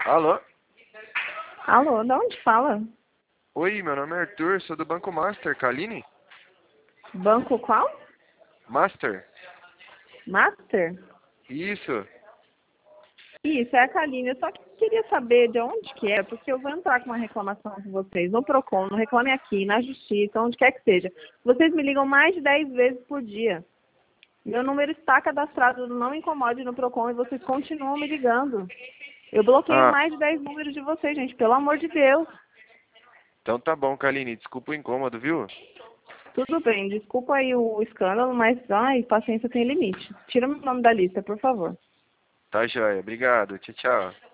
Alô? Alô, de onde fala? Oi, meu nome é Arthur, sou do Banco Master, Kaline? Banco qual? Master? Master? Isso. Isso, é a Kaline. Eu só queria saber de onde que é, porque eu vou entrar com uma reclamação com vocês, no Procon, no Reclame Aqui, na Justiça, onde quer que seja. Vocês me ligam mais de 10 vezes por dia. Meu número está cadastrado no Não Incomode no Procon e vocês continuam me ligando. Eu bloqueio Ah, mais de 10 números de vocês, gente, pelo amor de Deus. então tá bom, Kaline, desculpa o incômodo, viu? Tudo bem, desculpa aí o escândalo, mas, ai, paciência tem limite. Tira meu nome da lista, por favor. Tá joia, obrigado, tchau, tchau.